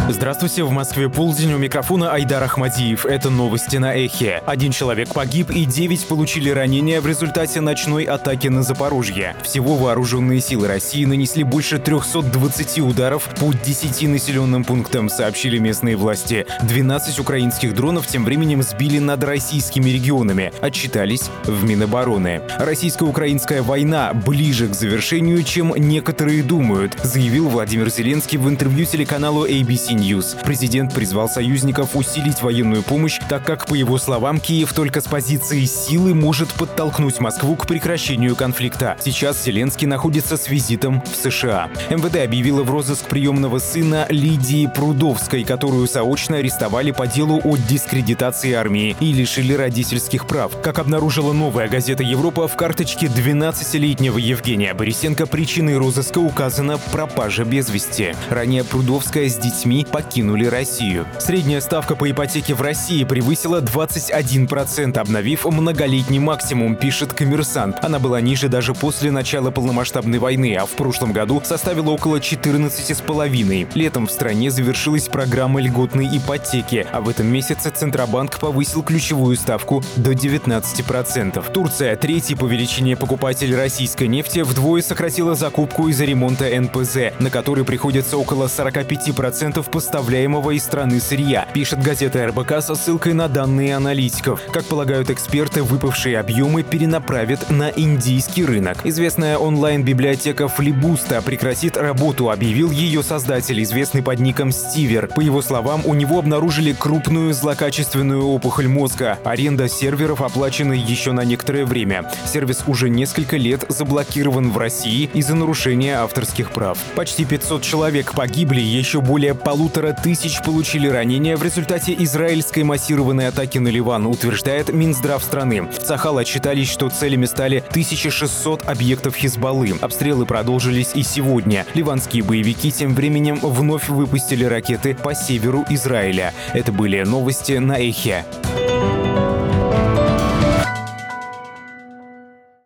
Здравствуйте, в Москве полдень, у микрофона Айдар Ахмадиев. Это новости на Эхе. 1 человек погиб и 9 получили ранения в результате ночной атаки на Запорожье. Всего вооруженные силы России нанесли больше 320 ударов по 10 населенным пунктам, сообщили местные власти. 12 украинских дронов тем временем сбили над российскими регионами, отчитались в Минобороны. Российско-украинская война ближе к завершению, чем некоторые думают, заявил Владимир Зеленский в интервью телеканалу ABC News. Президент призвал союзников усилить военную помощь, так как, по его словам, Киев только с позиции силы может подтолкнуть Москву к прекращению конфликта. Сейчас Зеленский находится с визитом в США. МВД объявило в розыск приемного сына Лидии Прудовской, которую заочно арестовали по делу о дискредитации армии и лишили родительских прав. Как обнаружила новая газета «Европа», в карточке 12-летнего Евгения Борисенко причиной розыска указана пропажа без вести. Ранее Прудовская с детьми покинули Россию. Средняя ставка по ипотеке в России превысила 21%, обновив многолетний максимум, пишет «Коммерсант». Она была ниже даже после начала полномасштабной войны, а в прошлом году составила около 14,5%. Летом в стране завершилась программа льготной ипотеки, а в этом месяце Центробанк повысил ключевую ставку до 19%. Турция, третий по величине покупатель российской нефти, вдвое сократила закупку из-за ремонта НПЗ, на который приходится около 45% поставляемого из страны сырья, пишет газета РБК со ссылкой на данные аналитиков. Как полагают эксперты, выпавшие объемы перенаправят на индийский рынок. Известная онлайн-библиотека Флибуста прекратит работу, объявил ее создатель, известный под ником Стивер. По его словам, у него обнаружили крупную злокачественную опухоль мозга. Аренда серверов оплачена еще на некоторое время. Сервис уже несколько лет заблокирован в России из-за нарушения авторских прав. Почти 500 человек погибли, еще более 1500 получили ранения в результате израильской массированной атаки на Ливан, утверждает Минздрав страны. В Цахал отчитались, что целями стали 1600 объектов Хизбаллы. Обстрелы продолжились и сегодня. Ливанские боевики тем временем вновь выпустили ракеты по северу Израиля. Это были новости на Эхе.